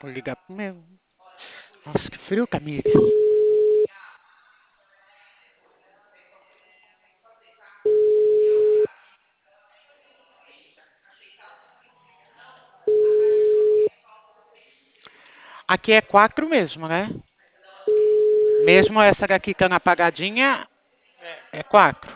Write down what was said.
Vou ligar pro meu. Nossa, que frio, Camille. Aqui é 4 mesmo, né? Mesmo essa daqui estando apagadinha, é 4.